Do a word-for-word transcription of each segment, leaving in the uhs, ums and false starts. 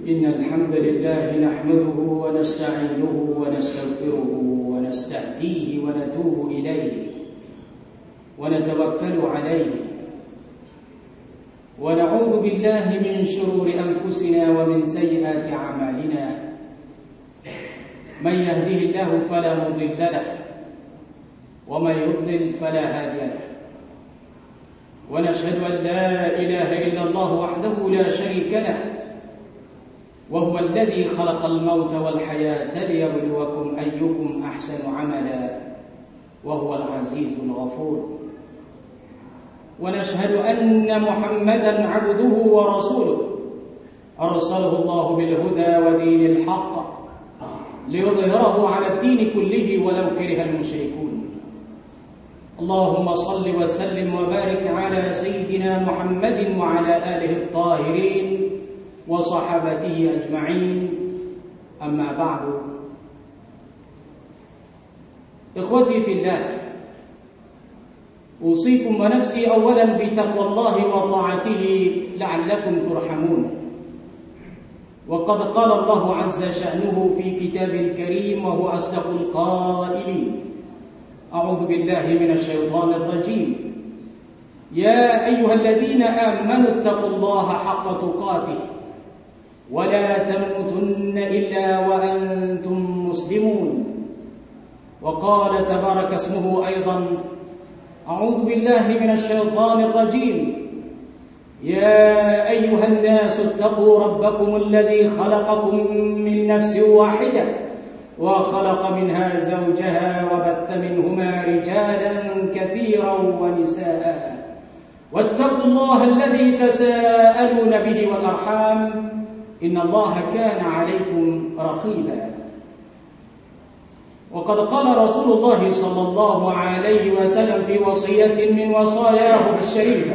إن الحمد لله نحمده ونستعينه ونستغفره ونستهديه ونتوب إليه ونتوكل عليه ونعوذ بالله من شرور أنفسنا ومن سيئات أعمالنا من يهده الله فلا مضل له ومن يضلل فلا هادي له ونشهد أن لا إله إلا الله وحده لا شريك له وهو الذي خلق الموت والحياة ليبلوكم أيكم أحسن عملا وهو العزيز الغفور ونشهد أن محمدا عبده ورسوله أرسله الله بالهدى ودين الحق ليظهره على الدين كله ولو كره المشركون اللهم صل وسلم وبارك على سيدنا محمد وعلى آله الطاهرين وصحابته أجمعين أما بعد إخوتي في الله أوصيكم ونفسي أولا بتقوى الله وطاعته لعلكم ترحمون وقد قال الله عز شأنه في كتابه الكريم وهو أصدق القائلين أعوذ بالله من الشيطان الرجيم يا أيها الذين آمنوا اتقوا الله حق تقاته ولا تموتن إلا وأنتم مسلمون وقال تبارك اسمه أيضا أعوذ بالله من الشيطان الرجيم يا أيها الناس اتقوا ربكم الذي خلقكم من نفس واحدة وخلق منها زوجها وبث منهما رجالا كثيرا ونساء واتقوا الله الذي تساءلون به والأرحام إن الله كان عليكم رقيبا وقد قال رسول الله صلى الله عليه وسلم في وصية من وصاياه الشريفة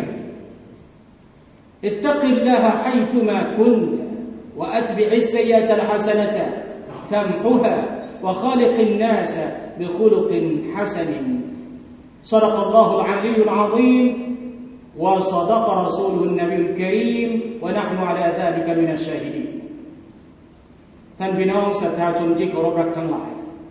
اتق الله حيثما كنت وأتبع السيئة الحسنة تمحها وخالق الناس بخلق حسن صدق الله العلي العظيم وصدق رسوله النبي الكريم ونحن على ذلك من الشاهدين ท่านพี่น้องศรัทธาชนที่เคารพรักทั้งหลาย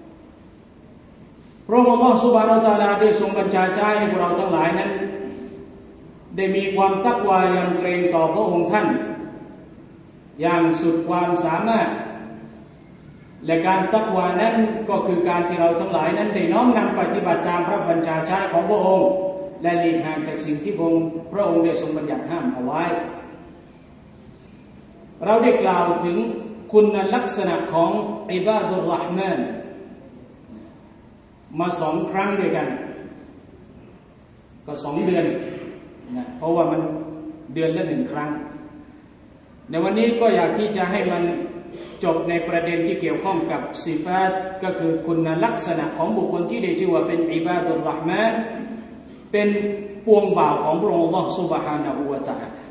พระองค์อัลเลาะห์ซุบฮานะฮูวะตะอาลาได้ทรงบัญชาใช้ให้พวกเราทั้งหลายนั้นได้มีความตักวายำเกรงต่อพระองค์ท่านอย่างสุดความสามารถและการตักวานั้นก็คือการที่เราทั้งหลายนั้นได้น้อมนำปฏิบัติตามพระบัญชาใช้ของพระองค์และหลีกห่างจากสิ่งที่พระองค์พระองค์ได้ทรงบัญญัติห้ามเอาไว้เราได้กล่าวถึงคุณลักษณะของอิบาดุรเราะห์มานมาสองครั้งด้วยกันก็สองเดือนนะเพราะว่ามันเดือนละหนึ่งครั้งในวันนี้ก็อยากที่จะให้มันจบในประเด็นที่เกี่ยวข้องกับซิฟาตก็คือคุณลักษณะของบุคคลที่ได้ชื่อว่าเป็นอิบาดุรเราะห์มานเป็นปวงบ่าวของพระองค์อัลเลาะห์ซุบฮานะฮูวะตะอาลา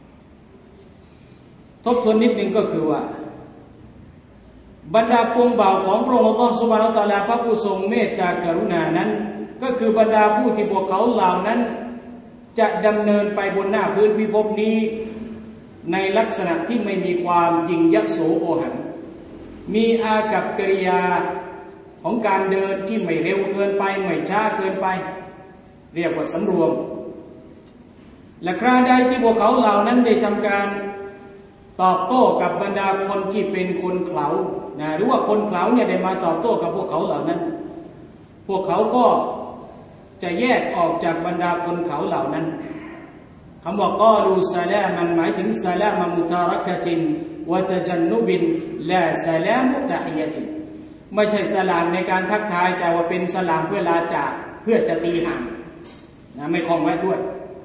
ทบทวนนิดนึงก็คือว่าบรรดาปวงบ่าวของพระองค์อัลเลาะห์ซุบฮานะฮูวะตะอาลาพระผู้ทรงเมตตากรุณานั้นก็คือบรรดาผู้ที่พวกเขาเหล่านั้นจะดำเนินไปบนหน้าพื้นพิภพนี้ในลักษณะที่ไม่มีความยิ่งยโสโอหังมีอากัปกิริยาของการเดินที่ไม่เร็วเกินไปไม่ช้าเกินไปเรียกว่าสำรวมและคราใดที่พวกเขาเหล่านั้นได้ทำการตอบโต้กับบรรดาคนที่เป็นคนเขลานะหรือว่าคนเขลาเนี่ยได้มาตอบโต้กับพวกเขาเหล่านั้นพวกเขาก็จะแยกออกจากบรรดาคนเขลาเหล่านั้นคำว่ากอลูซาลามันหมายถึงซาลามมุตารักะตินวะตะจันนุบินลาซาลามุตะฮิยะตินไม่ใช่สลามในการทักทายแต่ว่าเป็นสลามเพื่อลาจากเพื่อจะตีห่างนะไม่คล้องไว้ด้วย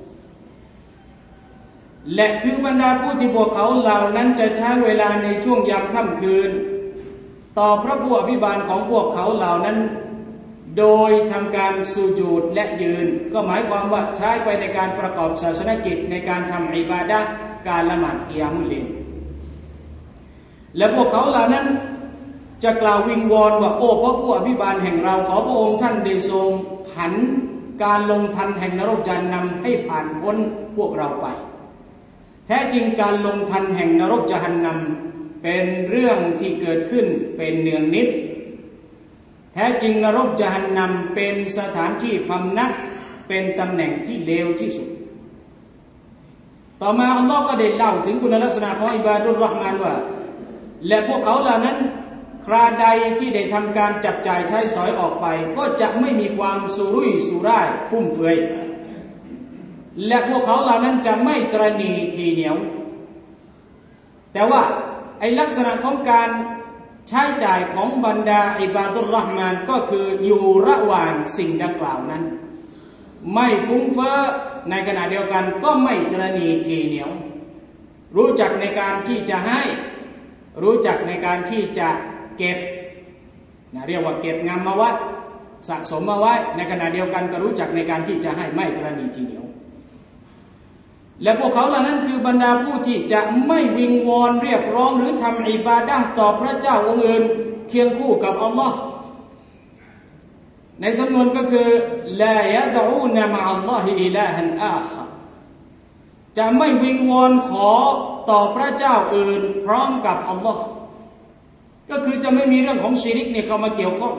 และคือบรรดาผู้ที่พวกเขาเหล่านั้นจะใช้เวลาในช่วงยามค่ำคืนต่อพระผู้อภิบาลของพวกเขาเหล่านั้นโดยทำการสุญูดและยืนก็หมายความว่าใช้ไปในการประกอบศาสนกิจในการทำอิบาดะห์การละหมาดกิยามุลเลลและพวกเขาเหล่านั้นจะกล่าววิงวอนว่าโอ้พระผู้อภิบาลแห่งเราขอพระองค์ท่านได้ทรงผันการลงทันแห่งนรกจานนำให้ผ่านพ้นพวกเราไปแท้จริงการลงทันแห่งนรกจหันนเป็นเรื่องที่เกิดขึ้นเป็นเนืองนิดแท้จริงนรกญะฮันนัมเป็นสถานที่พำนักเป็นตำแหน่งที่เลวที่สุดต่อมาอัลลอฮ์ก็ได้เล่าถึงคุณลักษณะของอิบาดุรเราะห์มานว่าและพวกเขาเหล่านั้นคราใดที่ได้ทำการจับจ่ายใช้สอยออกไปก็จะไม่มีความสุรุ่ยสุร่ายฟุ่มเฟือยและพวกเขาเหล่านั้นจะไม่ตระหนี่ทีเหนียวแต่ว่าไอลักษณะของการใช้จ่ายของบรรดาอิบาดุรเราะห์มานก็คืออยู่ระหว่างสิ่งดังกล่าวนั้นไม่ฟุ้งเฟ้อในขณะเดียวกันก็ไม่ตระหนี่ทีเหนียวรู้จักในการที่จะให้รู้จักในการที่จะเก็บนะเรียกว่าเก็บงำมาไว้สะสมมาไว้ในขณะเดียวกันก็รู้จักในการที่จะให้ไม่ตระหนี่ทีเหนียวและพวกเขาเหล่านั้นคือบรรดาผู้ที่จะไม่วิงวอนเรียกร้องหรือทำอิบาดะห์ต่อพระเจ้าองค์อื่นเคียงคู่กับอัลลอฮ์ในสำนวนก็คือลายะดูนะมะอัลลอฮิอิลาฮันอาคารจะไม่วิงวอนขอต่อพระเจ้าอื่นพร้อมกับอัลลอฮ์ก็คือจะไม่มีเรื่องของชิริกเนี่ยเข้ามาเกี่ยวข้อง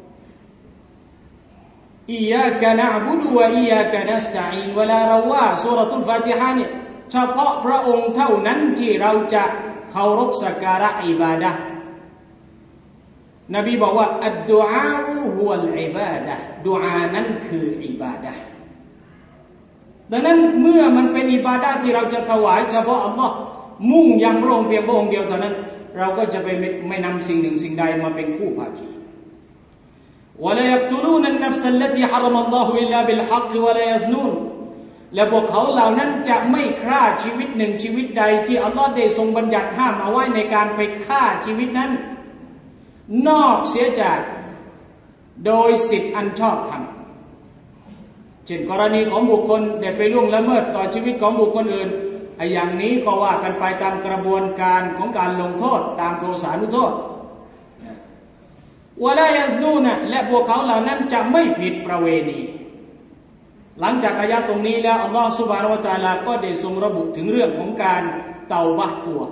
อียากะนะอ์บุดุวะอียากะนัสตะอีนเวลาเราว่าซูเราะตุลฟาติฮะห์เนี่ยเฉพาะพระองค์เท่านั้นที่เราจะเคารพสักการะอิบาดะห์นบีบอกว่าอัดดุอาฮุวัลอิบาดะห์ดุอานั้นคืออิบาดะห์ดังนั้นเมื่อมันเป็นอิบาดะห์ที่เราจะถวายเฉพาะอัลลอฮ์มุ่งยังพระองค์เพียงพระองค์เดียวเท่านั้นเราก็จะไปไม่นำสิ่งหนึ่งสิ่งใดมาเป็นคู่ภาคีولا يقتلون النفس التي حرم الله إلا بالحق ولا يزنون และพวกเขาเหล่านั้นจะไม่ฆ่าชีวิตหนึ่งชีวิตใดที่อัลลอฮ์ได้ทรงบัญญัติห้ามเอาไว้ในการไปฆ่าชีวิตนั้นนอกเสียจากโดยสิทธิอันชอบธรรมเช่นกรณีของบุคคลได้ไปล่วงละเมิดต่อชีวิตของบุคคลอื่นไอ้อย่างนี้ก็ว่ากันไปตามกระบวนการของการลงโทษตามโทษานุโทษวะลายัซนูนะและพวกเขาเหล่านั้นจะไม่ผิดประเวณีหลังจากอายะห์ตรงนี้แล้วอัลลอฮฺซุบฮานะฮูวะตะอาลาก็ได้ทรงระบุถึงเรื่องของการเตาบะห์ตัว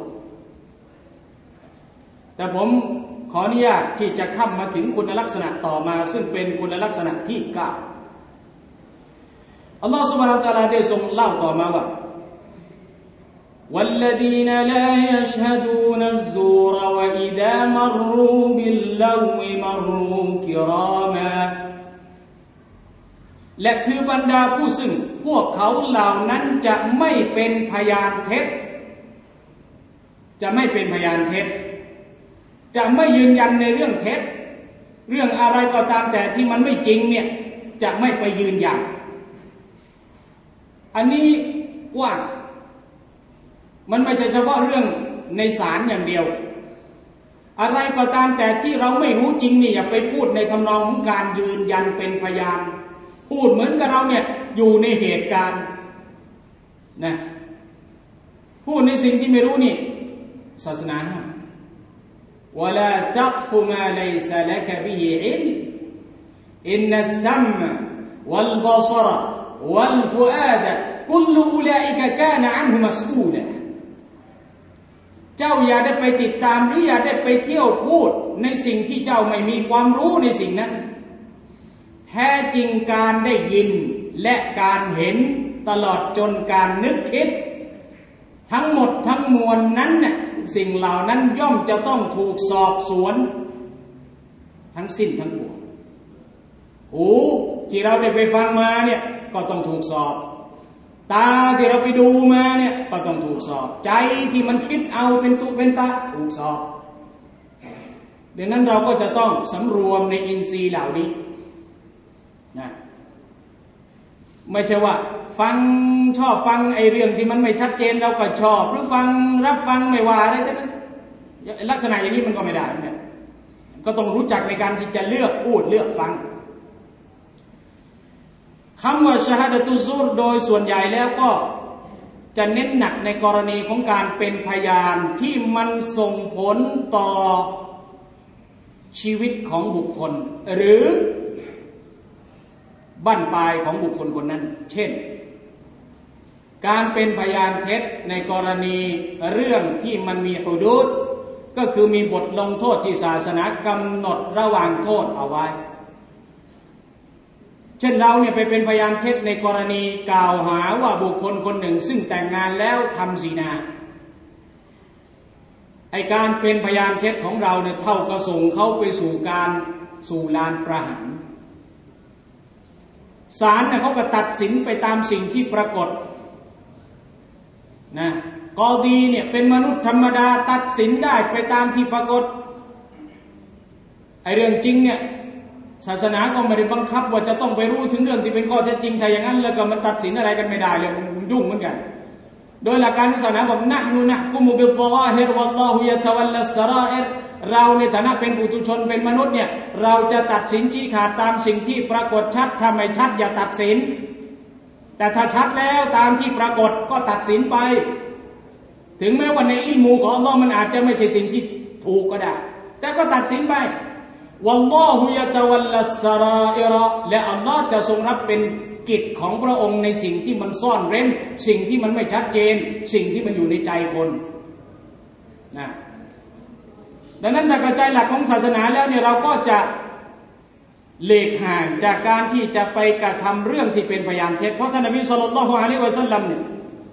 แต่ผมขออนุญาตที่จะข้ามมาถึงคุณลักษณะต่อมาซึ่งเป็นคุณลักษณะที่เก้าอัลลอฮฺซุบฮานะฮูวะตะอาลาได้ทรงเล่าต่อมาว่าوالذين لا يشهدون الزور وإذا مروا باللغو مروا كراما และคือบรรดาผู้ซึ่งพวกเขาเหล่านั้นจะไม่เป็นพยานเท็จจะไม่เป็นพยานเท็จจะไม่ยืนยันในเรื่องเท็จเรื่องอะไรก็ตามแต่ที่มันไม่จริงเนี่ยจะไม่ไปยืนยันอันนี้กว้างมันไม่ใช่เฉพาะเรื่องในศาลอย่างเดียวอะไรก็ตามแต่ที่เราไม่รู้จริงนี่อย่าไปพูดในทำนองของการยืนยันเป็นพยานพูดเหมือนกับเราเนี่ยอยู่ในเหตุการณ์นะพูดในสิ่งที่ไม่รู้นี่ศาสนาห้ามวะลาตักฟุมาลัยซะละกะบิฮิอิลอินนัสซัมวัลบะศรวัลฟุอาดกุลอุลาอิกะกานะอันฮุมัสอูลาเจ้าอย่าได้ไปติดตามหรืออย่าได้ไปเที่ยวพูดในสิ่งที่เจ้าไม่มีความรู้ในสิ่งนั้นแท้จริงการได้ยินและการเห็นตลอดจนการนึกคิดทั้งหมดทั้งมวลนั้นน่ะสิ่งเหล่านั้นย่อมจะต้องถูกสอบสวนทั้งสิ้นทั้งปวงหูที่เราได้ไปฟังมาเนี่ยก็ต้องถูกสอบตาที่เราไปดูมาเนี่ยก็ต้องถูกสอบใจที่มันคิดเอาเป็นตุเป็นตะถูกสอบดังนั้นเราก็จะต้องสำรวมในอินทรีย์เหล่านี้นะไม่ใช่ว่าฟังชอบฟังไอ้เรื่องที่มันไม่ชัดเจนเราก็ชอบหรือฟังรับฟังไม่ว่าอะไรทั้งนั้นลักษณะอย่างนี้มันก็ไม่ได้เนี่ยก็ต้องรู้จักในการที่จะเลือกพูดเลือกฟังคำว่าชะฮาดะตุซูรโดยส่วนใหญ่แล้วก็จะเน้นหนักในกรณีของการเป็นพยานที่มันส่งผลต่อชีวิตของบุคคลหรือบั้นปลายของบุคคลคนนั้นเช่นการเป็นพยานเท็จในกรณีเรื่องที่มันมีฮุดูดก็คือมีบทลงโทษที่ศาสนากำหนดระหว่างโทษเอาไว้เช่นเราเนี่ยไปเป็นพยานเท็จในกรณีกล่าวหาว่าบุคคลคนหนึ่งซึ่งแต่งงานแล้วทำซินาไอการเป็นพยานเท็จของเราเนี่ยเท่ากับส่งเขาไปสู่การสู่ลานประหารศาลเนี่ยเขาก็ตัดสินไปตามสิ่งที่ปรากฏนะกอดีเนี่ยเป็นมนุษย์ธรรมดาตัดสินได้ไปตามที่ปรากฏไอเรื่องจริงเนี่ยศาสนาก็ไม่ได้บังคับว่าจะต้องไปรู้ถึงเรื่องที่เป็นข้อเท็จจริงถ้าอย่างนั้นแล้วก็มันตัดสินอะไรกันไม่ได้เลยมันยุ่งเหมือนกันโดยหลักการศาสนาบอกนะนูนะกุมุบิลฎอฮิรวัลลอฮุยะตะวัลลัสซะรออิรเราในฐานะเป็นปุถุชนเป็นมนุษย์เนี่ยเราจะตัดสินชี้ขาดตามสิ่งที่ปรากฏชัดถ้าไม่ชัดอย่าตัดสินแต่ถ้าชัดแล้วตามที่ปรากฏก็ตัดสินไปถึงแม้ว่าในอิลมูของอัลเลาะห์มันอาจจะไม่ใช่สิ่งที่ถูกก็ได้แต่ก็ตัดสินไปวัลลอฮุยะตะวัลลัสซะรออิรและอัลเลาะห์จะทรงรับเป็นกิจของพระองค์ในสิ่งที่มันซ่อนเร้นสิ่งที่มันไม่ชัดเจนสิ่งที่มันอยู่ในใจคนนะดังนั้นถ้ากระจายหลักของศาสนาแล้วเนี่ยเราก็จะหลีกห่างจากการที่จะไปกระทำเรื่องที่เป็นพยานเท็จเพราะท่านนบีศ็อลลัลลอฮุอะลัยฮิวะซัลลัมเนี่ย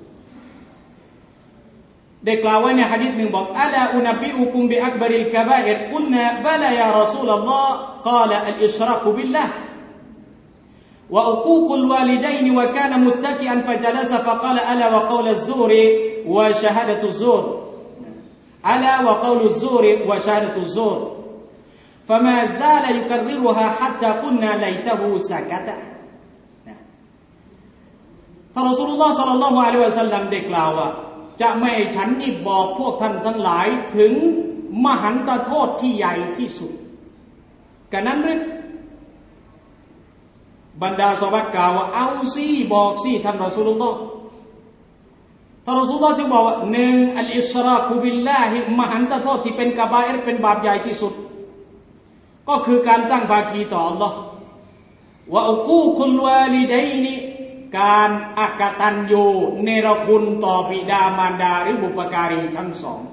ได้กล่าวไว้ในหะดีษหนึ่งบอกอะลาอุนบิอุกุมบิอักบาริลกะบาอิรกุลนาบะลายารอซูลุลลอฮ์กาลอัลอิชรากุบิลลาห์วะอุกูกุลวาลิดัยนวะกานะมุตตะกิอันฟะญะลซะฟะกาลอะลาวะกอลัซซูรวะชะฮาดะตุซซูรอะลาวะกอลุซซูรวะชะฮาดะตุซซูรفما زال يكررها حتى قلنا ليته سكت ท่านรอซูลุลลอฮ์ ศ็อลลัลลอฮุอะลัยฮิวะซัลลัมได้กล่าวว่าจะไม่ฉันนี่บอกพวกท่านทั้งหลายถึงมหันตโทษที่ใหญ่ที่สุดกะนั้นหรือบรรดาซอฮาบะห์กล่าวว่าเอาสิบอกสิท่านรอซูลุลลอฮ์ท่านรอซูลุลลอฮ์จึงบอกว่าหนึ่งอัลอิชรากุบิลลาฮิมหันตโทษที่เป็นกะบาอิรเป็นบาปใหญ่ที่สุดก็คือการตั้งภาคีต่ออัลลอฮ์วะอุกูคุลวาลิดัยนิการอกตัญญูเนรคุณต่อบิดามารดาหรือบุพการีทั้งสอง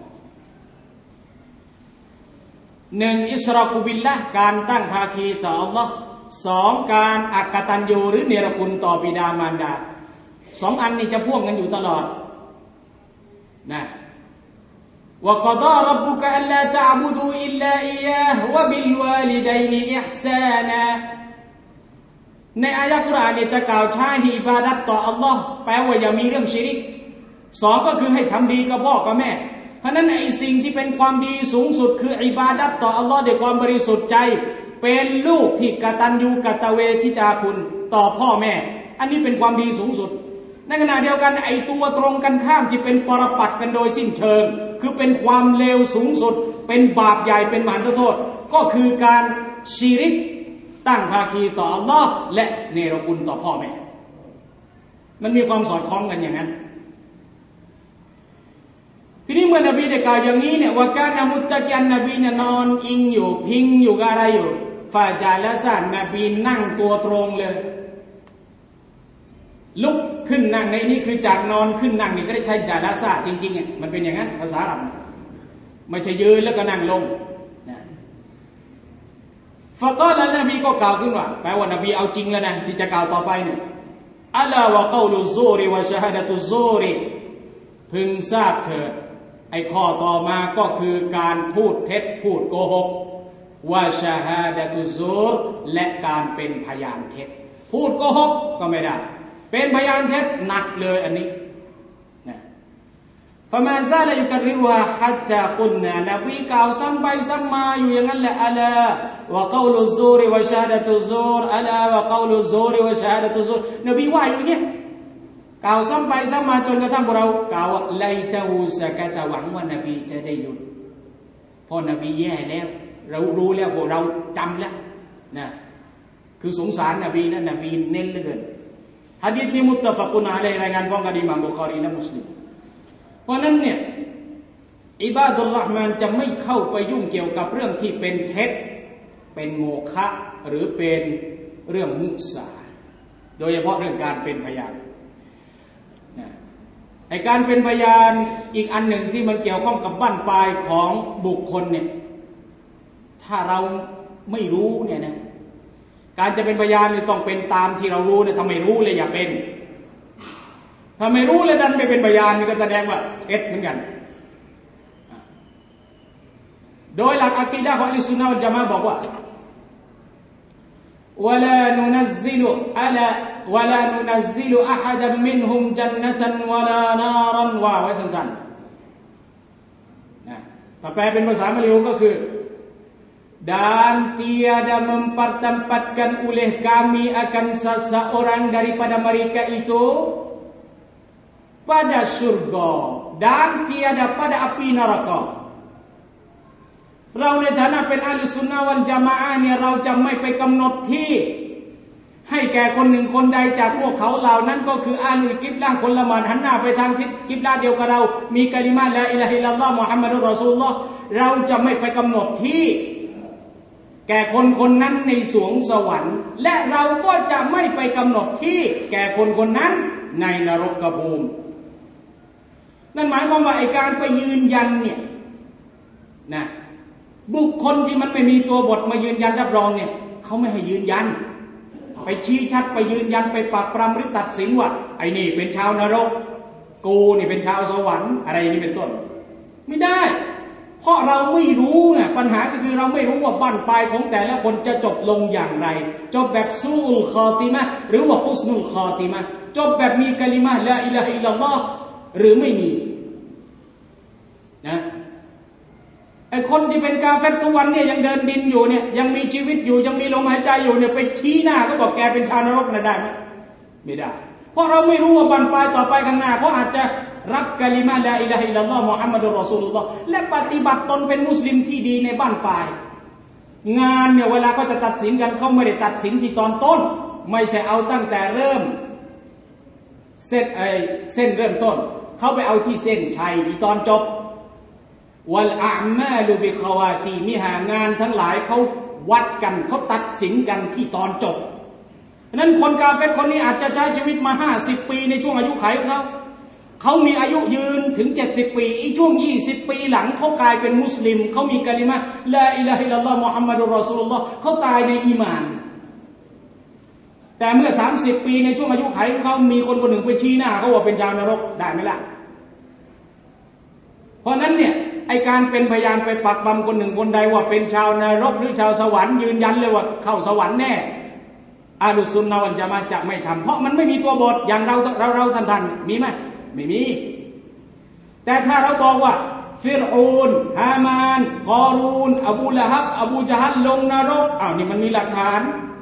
หนึ่งอิชรากุบิลละการตั้งภาคีต่ออัลลอฮ์สองการอกตัญญูหรือเนรคุณต่อบิดามารดาสองอันนี้จะพ่วงกันอยู่ตลอดนะوقضى ربك ألا تعبدوا إلا إياه وبالوالدين إحسانا ในอายะห์กุรอานเนี่ยจะกล่าวใช้อิบาดัตต่ออัลลอฮ์แปลว่าอย่ามีเรื่องชิริกสองก็คือให้ทำดีกับพ่อกับแม่เพราะนั้นไอ้สิ่งที่เป็นความดีสูงสุดคืออิบาดัตต่ออัลลอฮ์ด้วยความบริสุทธิ์ใจเป็นลูกที่กตัญญูกตเวทิตาคุณต่อพ่อแม่อันนี้เป็นความดีสูงสุดในขณะเดียวกันไอ้ตัวตรงกันข้ามที่เป็นปรปักษ์กันโดยสิ้นเชิงคือเป็นความเลวสูงสุดเป็นบาปใหญ่เป็นมหันตโทษก็คือการชิริกตั้งภาคีต่ออัลลอฮ์และเนรคุณต่อพ่อแม่มันมีความสอดคล้องกันอย่างนั้นทีนี้เมื่อนบีได้กล่าวอย่างนี้เนี่ยว่าการนมุตตะกินนบีเนี่ยนอนอิงอยู่พิงอยู่กับอะไรอยู่ฟาจาละซานนบีนั่งตัวตรงเลยลุกขึ้นนั่งในนี้คือจากนอนขึ้นนั่งนี่ก็ได้ใช้จาลาซาจริงๆอ่ะมันเป็นอย่างนั้นภาษาอาหรับไม่ใช่ยืนแล้วก็นั่งลงนะฟะกอลนบีก็กล่าวขึ้นว่าแปลว่านบีเอาจริงแล้วนะที่จะกล่าวต่อไปเนี่ยอะลาวะกอลุซูริวะชะฮาดะตุซูริพึงทราบเถิดไอ้ข้อต่อมาก็คือการพูดเท็จพูดโกหกวะชะฮาดะตุซูรและการเป็นพยานเท็จพูดโกหกก็ไม่ได้เป็นพยานเท็จหนักเลยอันนี้นะฟะมาซาลยุกริรุฮาฮัตตากุลนานบีกล่าวซ้ำไปซ้ำมาอยู่อย่างนั้นแหละอะลาวะกอลุซูรวะชะฮาดะตุซูรอะลาวะกอลุซูรวะชะฮาดะตุซูรนบีว่าอยู่เนี่ยกล่าวซ้ำไปซ้ำมาจนกระทั่งพวกเรากล่าวว่าไลตะฮูซะกะตะหวังว่านบีจะได้หยุดเพราะนบีแย่แล้วเรารู้แล้วพวกเราจำแล้วนะคือสงสารนบีนะนบีเน้นเหลือเกินหะดีษนี้มุตตะฟักุนอะลัยฮิรายงานของอิหม่ามบุคอรีและมุสลิมเพราะนั้นเนี่ยอิบาดุลเราะห์มานจะไม่เข้าไปยุ่งเกี่ยวกับเรื่องที่เป็นเท็จเป็นโมฆะหรือเป็นเรื่องมุสาโดยเฉพาะเรื่องการเป็นพยานนะไออ้การเป็นพยานอีกอันหนึ่งที่มันเกี่ยวข้องกับบั้นปลายของบุคคลเนี่ยถ้าเราไม่รู้เนี่ยนะการจะเป็นพยานนี่ต้องเป็นตามที่เรารู้เนี่ยถ้าไม่รู้เลยอย่าเป็นถ้าไม่รู้เลยดันไปเป็นพยานนี่ก็แสดงว่าเท็จเหมือนกันโดยหลักอะกีดะห์ของอัลซุนนะฮ์วัลญะมาอะห์บอกว่าวะลานุนัซซิลุอะลาวะลานุนัซซิลุอะฮัดัมมินฮุมญันนะตันวะลานารันว่าไว้สั้นๆนะถ้าแปลเป็นภาษามะลีก็คือdan tiada mempertempatkan oleh kami akan seseorang daripada mereka itu pada surga dan tiada pada api neraka เราในฐานะเป็นอะห์ลุสซุนนะห์วัลญะมาอะห์เนี่ยเราจะไม่ไปกำหนดที่ให้แก่คนหนึ่งคนใดจากพวกเขาเหล่านั้นก็คืออาลุลกิบละห์คนละหมาดหันหน้าไปทางทิศกิบละห์เดียวกับเรามีกะลิมะฮ์ลาอิลาฮะอิลลัลลอฮ์มุฮัมมัดุรรอซูลุลลอฮ์เราจะไม่ไปกำหนดที่แก่คนคนนั้นในสวงสวรรค์และเราก็จะไม่ไปกำหนดที่แก่คนคนนั้นในนรกภูมินั่นหมายความว่าไอ้การไปยืนยันเนี่ยนะบุคคลที่มันไม่มีตัวบทมายืนยันรับรองเนี่ยเขาไม่ให้ยืนยันไปชี้ชัดไปยืนยันไปปากปรำหรือตัดสินว่าไอ้นี่เป็นชาวนรกกูนี่เป็นชาวสวรรค์อะไรอย่างนี้เป็นต้นไม่ได้เพราะเราไม่รู้ไงปัญหาก็คือเราไม่รู้ว่าบั้นปลายของแต่ละคนจะจบลงอย่างไรจบแบบซูอุลคอติมะห์หรือว่าฮุสนุลคอติมะห์จบแบบมีกะลิมะฮ์ลาอิลาฮะอิลลัลลอฮ์หรือไม่มีนะไอ้คนที่เป็นกาเฟรทุกวันเนี่ยยังเดินดินอยู่เนี่ยยังมีชีวิตอยู่ยังมีลมหายใจอยู่เนี่ยไปชี้หน้าก็บอกแกเป็นชาวนรกนะได้ไหมไม่ได้เพราะเราไม่รู้ว่าบั้นปลายต่อไปข้างหน้าเขาอาจจะรับกะลิมะฮ์ลาอิลาฮะอิลลัลลอฮ์มุฮัมมัดุรรอซูลุลลอฮ์และปฏิบัติตนเป็นมุสลิมที่ดีในบ้านปลายงานเนี่ยเวลาเขาจะตัดสินกันเขาไม่ได้ตัดสินที่ตอนต้นไม่ใช่เอาตั้งแต่เริ่มเส้นไอเส้นเริ่มต้นเขาไปเอาที่เส้นชัยที่ตอนจบวัลอามาลุบิคาวาตีมิหางานทั้งหลายเขาวัดกันเขาตัดสินกันที่ตอนจบนั้นคนกาเฟรคนนี้อาจจะใช้ชีวิตมาห้าสิบปีในช่วงอายุขัยของเขาเขามีอายุยืนถึงเจ็ดสิบปีอีกช่วงยี่สิบปีหลังเขากลายเป็นมุสลิมเขามีกะลิมะฮ์ลาอิลาฮะอิลลัลลอฮ์มุฮัมมัดุรรอซูลุลลอฮ์เขาตายในอีหม่านแต่เมื่อสามสิบปีในช่วงอายุขัยของเขามีคนคนหนึ่งไปชี้หน้าเขาว่าเป็นชาวนรกได้ไหมล่ะเพราะนั้นเนี่ยไอการเป็นพยานไปปักปำคนหนึ่งคนใดว่าเป็นชาวนรกหรือชาวสวรรค์ยืนยันเลยว่าเข้าสวรรค์แน่อะห์ลุสซุนนะฮ์วัลญะมาอะห์จะไม่ทำเพราะมันไม่มีตัวบทอย่างเราเราเราท่านๆมีไหมไม่มีแต่ถ้าเราบอกว่าฟิรอูนฮามานกอรูนอบูละฮับอบูญะฮัลลงนรกอ้าวนี่มันมีหลักฐาน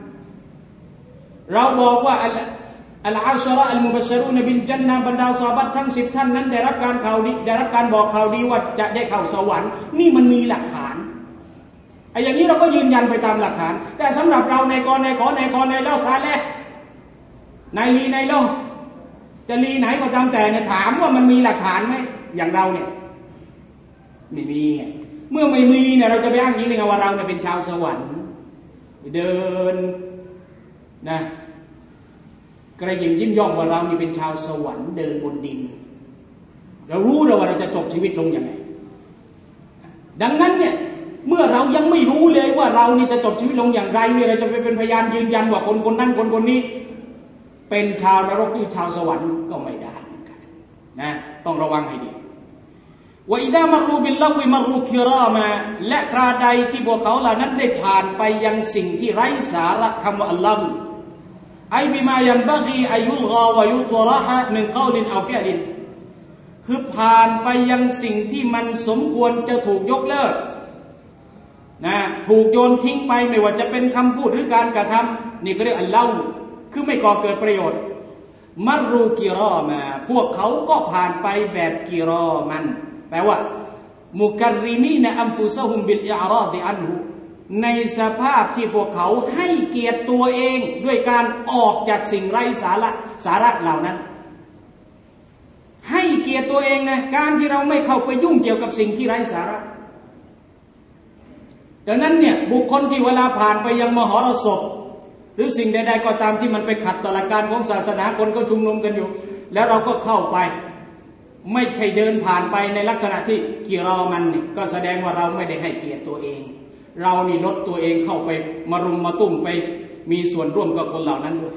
เราบอกว่าอัลอาชเราะห์อัลมุบัชชรูนบิลญันนะห์บรรดาซอฮาบะห์ทั้งสิบท่านนั้นได้รับการข่าวดีได้รับการบอกข่าวดีว่าจะได้เข้าสวรรค์นี่มันมีหลักฐานไอ้อย่างนี้เราก็ยืนยันไปตามหลักฐานแต่สำหรับเราในกรในขอในขอในเล่าซาเลห์ในลีในเล่าจะลีไหนก็ตามแต่เนี่ยถามว่ามันมีหลักฐานไหมอย่างเราเนี่ยไม่มีเมื่อไม่มีเนี่ยเราจะไปอ้างอิงได้ไงว่าเราเนี่ยเป็นชาวสวรรค์เดินนะกระยิมยิ้มย่องว่าเรานี่เป็นชาวสวรรค์เดินบนดินเรารู้เราว่าเราจะจบชีวิตลงยังไงดังนั้นเนี่ยเมื่อเรายังไม่รู้เลยว่าเรานี่จะจบชีวิตลงอย่างไรเนี่ยเราจะไปเป็นพยานยืนยันว่าคนคนนั้นคนคนนี้เป็นชาวนรกหรือชาวสวรรค์ก็ไม่ได้เหมือนกันนะต้องระวังให้ดีว่าอิดามรูบิลลาวิมรูคิรามาและคราใดที่พวกเขาเหล่านั้นได้ผ่านไปยังสิ่งที่ไร้สาระคำว่าอัลลอฮ์ไอบิมายันบะกีอายุลกอวายุตรหะมินกอลินเอาฟิอลินคือผ่านไปยังสิ่งที่มันสมควรจะถูกยกเลิกนะถูกโยนทิ้งไปไม่ว่าจะเป็นคำพูดหรือการกระทำนี่ก็เรียกอัลลอฮ์คือไม่ก่อเกิดประโยชน์มัรรูกิรอมาพวกเขาก็ผ่านไปแบบกิรอมันแปลว่ามุกัรริมีนะอัมฟุซะฮุมบิลอิอรอฎอันฮุในสภาพที่พวกเขาให้เกียรติตัวเองด้วยการออกจากสิ่งไร้สาระสาระเหล่านั้นให้เกียรติตัวเองนะการที่เราไม่เข้าไปยุ่งเกี่ยวกับสิ่งที่ไร้สาระดังนั้นเนี่ยบุคคลที่เวลาผ่านไปยังมหรสพหรือสิ่งใดๆก็ตามที่มันไปขัดต่อหลักการของศาสนาคนก็ชุมนุมกันอยู่แล้วเราก็เข้าไปไม่ใช่เดินผ่านไปในลักษณะที่กิรอมันเนี่ยก็แสดงว่าเราไม่ได้ให้เกียรติตัวเองเรานี่ลดตัวเองเข้าไปมารุมมาตุ้มไปมีส่วนร่วมกับคนเหล่านั้นด้วย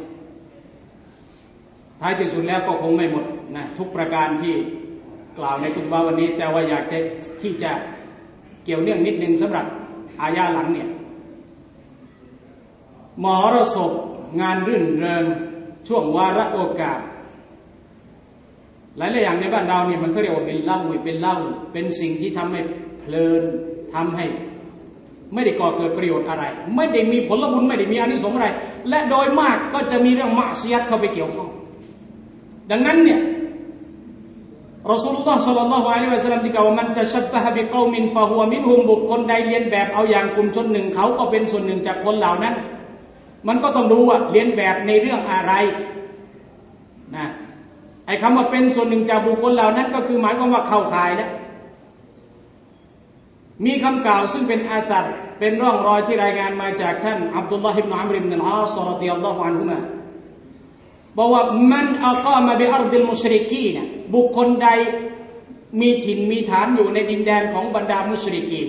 ท้ายที่สุดแล้วก็คงไม่หมดนะทุกประการที่กล่าวในคุตบะห์วันนี้แต่ว่าอยากจะที่จะเกี่ยวเนื่องนิดนึงสำหรับอายะหลังเนี่ยมหรสพงานรื่นเริงช่วงวาระโอกาสหลายๆอย่างในบ้านเราเนี่ยมันก็เรียกว่าเป็นเหล้าเป็นเหล้าเป็นสิ่งที่ทำให้เพลินทำให้ไม่ได้ก่อเกิดประโยชน์อะไรไม่ได้มีผลบุญไม่ได้มีอานิสงส์อะไรและโดยมากก็จะมีเรื่องมะซิยัตเข้าไปเกี่ยวข้องดังนั้นเนี่ยรอซูลุลลอฮ์ศ็อลลัลลอฮุอะลัยฮิวะซัลลัมที่กล่าวว่ามันตะชับบะฮะบิกอมินฟะฮุวะมินฮุมบุคคลใดเลียนแบบเอาอย่างกลุ่มชนหนึ่งเขาก็เป็นส่วนหนึ่งจากคนเหล่านั้นมันก็ต้องดูว่าเลียนแบบในเรื่องอะไรนะไอ้คำว่าเป็นส่วนหนึ่งจากบุคคลเหล่านั้นก็คือหมายความว่าเข้าข่ายแล้วมีคำกล่าวซึ่งเป็นอาตัรเป็นร่องรอยที่รายงานมาจากท่านอับดุลลอฮ์อิบนุอัมรอิบนุลอาศรอฎิยัลลอฮุอันฮุมาบอกว่ามันอักามะบิอัรดิลมุชริกีนบุคคลใดมีถิ่นมีฐานอยู่ในดินแดนของบรรดามุชริกีน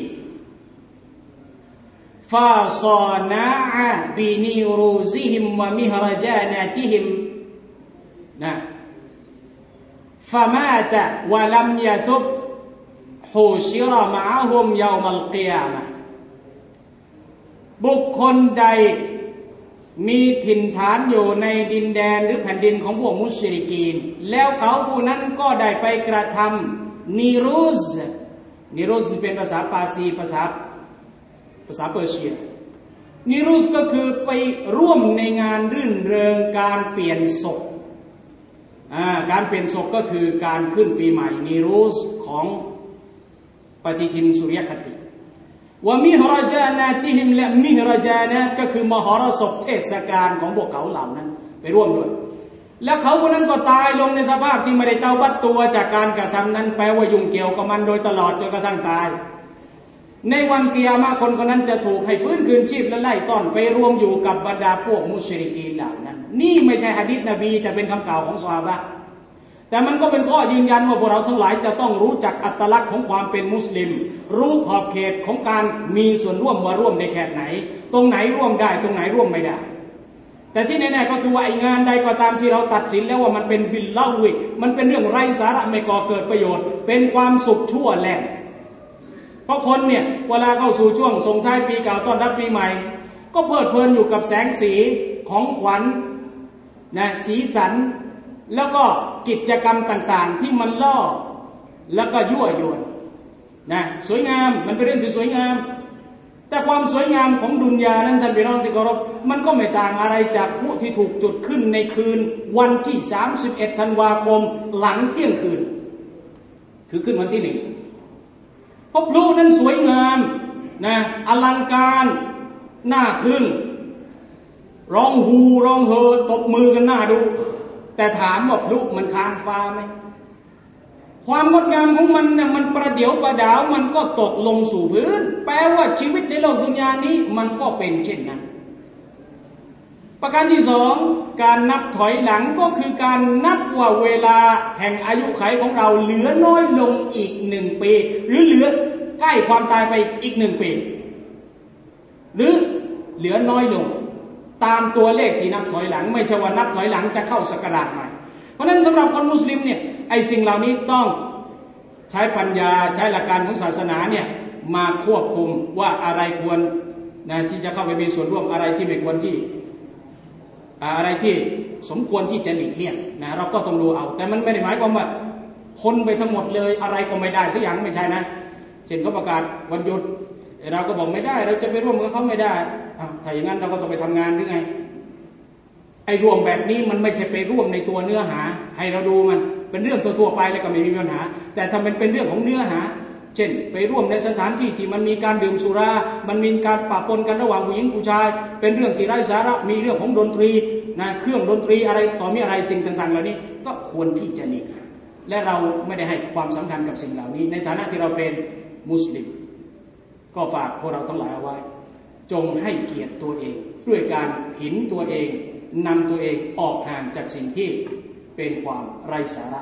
ฟาซานะอะบินิรูซิฮิมวะมิฮรจานาติฮิมนะฟะมาตะวะลัมยะตุบฮูชิรมะอะฮุมยอมัลกิยามะห์บุคคลใดมีถิ่นฐานอยู่ในดินแดนหรือแผ่นดินของพวกมุชริกีนแล้วเขาผู้นั้นก็ได้ไปกระทำนิรุซนิรุซเป็นภาษาปาร์ซีภาษาภาษาเปอร์เซียนิรุซก็คือไปร่วมในงานรื่นเริงการเปลี่ยนศพอ่าการเปลี่ยนศพก็คือการขึ้นปีใหม่นิรุซของปฏิทินสุริยคติว่ามิฮรจานาติฮิมและมิฮรจานะก็คือมหรสพเทศกาลของพวกเขาเหล่านั้นไปร่วมด้วยแล้วเขาคนนั้นก็ตายลงในสภาพที่ไม่ได้เตาบัตตัวจากการกระทำนั้นแปลว่ายุ่งเกี่ยวกับมันโดยตลอดจนกระทั่งตายในวันกิยามะห์คนคนนั้นจะถูกให้ฟื้นคืนชีพและไล่ต้อนไปรวมอยู่กับบรรดาพวกมุชริกีนเหล่านั้นนี่ไม่ใช่หะดีษนบีแต่เป็นคำกล่าวของซอฮาบะห์แต่มันก็เป็นข้อยืนยันว่าพวกเราทั้งหลายจะต้องรู้จักอัตลักษณ์ของความเป็นมุสลิมรู้ขอบเขตของการมีส่วนร่วมว่าร่วมในแขกไหนตรงไหนร่วมได้ตรงไหนร่วมไม่ได้แต่ที่แน่ๆก็คือว่าไอ้งานใดก็ตามที่เราตัดสินแล้วว่ามันเป็นบิลลาวิมันเป็นเรื่องไร้สาระไม่ก่อเกิดประโยชน์เป็นความสุขชั่วแหละเพราะคนเนี่ยเวลาเข้าสู่ช่วงส่งท้ายปีเก่าต้อนรับปีใหม่ก็เพลิดเพลินอยู่กับแสงสีของขวัญนะสีสันแล้วก็กิจกรรมต่างๆที่มันล่อแล้วก็ยั่วยวนนะสวยงามมันเป็นเรื่องที่สวยงามแต่ความสวยงามของดุนยานั้นท่านพี่น้องที่เคารพมันก็ไม่ต่างอะไรจากพลุที่ถูกจุดขึ้นในคืนวันที่สามสิบเอ็ดธันวาคมหลังเที่ยงคืนคือขึ้นวันที่หนึ่งเพราะพลุนั้นสวยงามนะอลังการน่าทึ่งร้องฮูร้องเฮอตบมือกันน่าดูแต่ถามว่าพลุมันค้างฟ้าไหมความงดงามของมันเนี่ยมันประเดี๋ยวประดาวมันก็ตกลงสู่พื้นแปลว่าชีวิตในโลกดุนยานี้มันก็เป็นเช่นนั้นประการที่สองการนับถอยหลังก็คือการนับว่าเวลาแห่งอายุขัยของเราเหลือน้อยลงอีกหนึ่งปีหรือเหลือใกล้ความตายไปอีกหนึ่งปีหรือเหลือน้อยลงตามตัวเลขที่นับถอยหลังไม่ใช่ว่านับถอยหลังจะเข้าศักราชใหม่เพราะนั้นสำหรับคนมุสลิมเนี่ยไอ้สิ่งเหล่านี้ต้องใช้ปัญญาใช้หลักการของศาสนาเนี่ยมาควบคุมว่าอะไรควรนะที่จะเข้าไปมีส่วนร่วมอะไรที่ไม่ควรที่อะไรที่สมควรที่จะหลีกเลี่ยงนะเราก็ต้องดูเอาแต่มันไม่ได้หมายความว่าคนไปทั้งหมดเลยอะไรก็ไม่ได้สักอย่างไม่ใช่นะเช่นเขาประกาศวันหยุดเราก็บอกไม่ได้เราจะไปร่วมกับเขาไม่ได้ถ้าอย่างนั้นเราก็ต้องไปทำงานหรือไงไอ้ร่วมแบบนี้มันไม่ใช่ไปร่วมในตัวเนื้อหาให้เราดูมันเป็นเรื่องทั่วๆไปแล้วก็ไม่มีปัญหาแต่ถ้ามันเป็นเรื่องของเนื้อหาเช่นไปร่วมในสถานที่ที่มันมีการดื่มสุรามันมีการปะปนกันระหว่างผู้หญิงผู้ชายเป็นเรื่องที่ไร้สาระมีเรื่องของดนตรีนะเครื่องดนตรีอะไรต่อมีอะไรสิ่งต่างๆเหล่านี้ก็ควรที่จะหลีกและเราไม่ได้ให้ความสำคัญกับสิ่งเหล่านี้ในฐานะที่เราเป็นมุสลิมก็ฝากพวกเราทั้งหลายเอาไว้จงให้เกียรติตัวเองด้วยการหินตัวเองนำตัวเองออกห่างจากสิ่งที่เป็นความไร้สาระ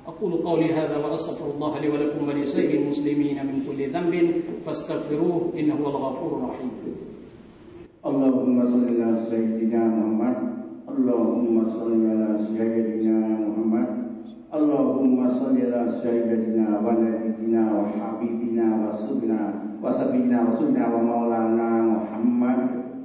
أقول قولي هذا وأستغفر الله لي ولكم ولسائر المسلمين من كل ذنب فاستغفروه إنه هو الغفور الرحيم. اللهم صل على سيدنا محمد اللهم صل على سيدنا محمد اللهم صل على سيدنا ونبينا وحبيبنا ورسولنا وسيدنا رسولنا ومولانا محمد.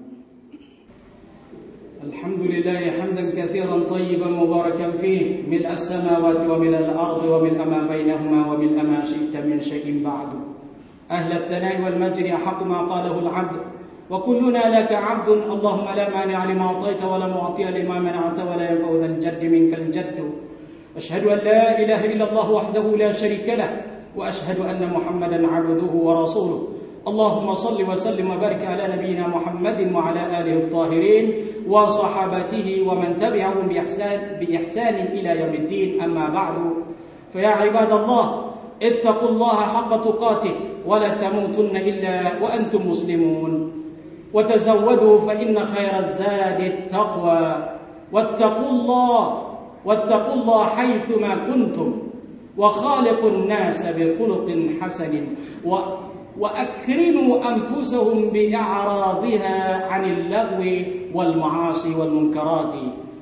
الحمد لله حمدا كثيرا طيبا مباركا فيه ملء السماوات وملء الأرض وملء ما بينهما وملء ما شئت من شيء بعد. أهل الثناء والمجد أحق ما قاله العبد وكلنا لك عبد. اللهم لا مانع لما أعطيت ولا معطي لما منعت ولا ينفع ذا الجد منك الجد. أشهد أن لا إله إلا الله وحده لا شريك له وأشهد أن محمدا عبده ورسوله. اللهم صل وسلم وبارك على نبينا محمد وعلى آله الطاهرين وصحابته ومن تبعهم بإحسان, بإحسان إلى يوم الدين. أما بعد فيا عباد الله اتقوا الله حق تقاته ولا تموتن إلا وأنتم مسلمون وتزودوا فإن خير الزاد التقوى واتقوا الله واتقوا الله حيثما كنتم وخالقوا الناس بخلق حسن و وأكرموا أنفسهم بإعراضها عن اللغو والمعاصي والمنكرات.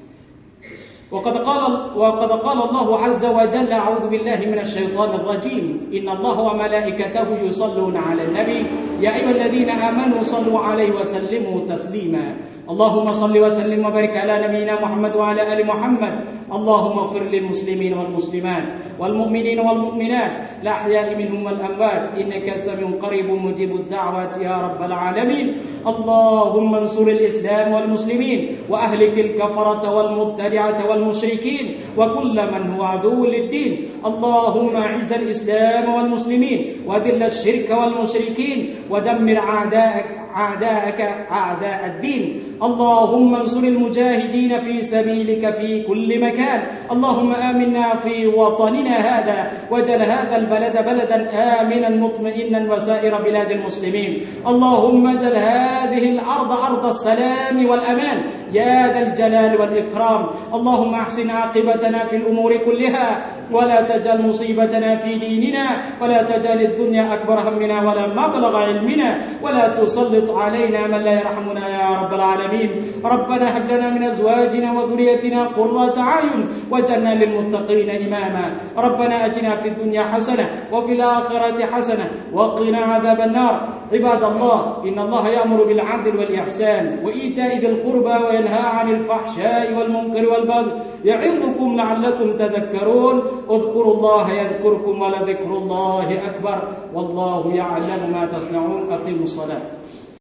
وقد قال وقد قال الله عز وجل أعوذ بالله من الشيطان الرجيم إن الله وملائكته يصلون على النبي يا أيها الذين آمنوا صلوا عليه وسلموا تسليما. اللهم صل وسلم وبارك على نبينا محمد وعلى آل محمد. اللهم اغفر للمسلمين والمسلمات والمؤمنين والمؤمنات الأحياء منهم والأموات إنك سميع قريب مجيب الدعوات يا رب العالمين. اللهم انصر الإسلام والمسلمين وأهلك الكفرة والمبتدعة والمشركين وكل من هو عدو للدين. اللهم أعز الإسلام والمسلمين وأذل الشرك والمشركين ودمر أعداءك أعداءك أعداء الدين. اللهم انصر المجاهدين في سبيلك في كل مكان. اللهم آمنا في وطننا هذا واجعل هذا البلد بلدا آمنا مطمئنا وسائر بلاد المسلمين. اللهم اجعل هذه الأرض أرض السلام والأمان يا ذا الجلال والإكرام. اللهم أحسن عاقبتنا في الأمور كلها ولا تجعل مصيبتنا في ديننا ولا تجعل الدنيا أكبر همنا ولا مبلغ علمنا ولا تسلط علينا من لا يرحمنا يا رب العالمين. ربنا هب لنا من أزواجنا وذريتنا قرة أعين واجعلنا للمتقين إماما. ربنا آتنا في الدنيا حسنة وفي الآخرة حسنة وقنا عذاب النار. عباد الله إن الله يأمر بالعدل والإحسان وإيتاء ذي القربى وينهى عن الفحشاء والمنكر والبغي يعظكم لعلكم تذكرون. اذكروا الله يذكركم ولذكر الله أكبر والله يعلم ما تصنعون. أقيموا الصلاة.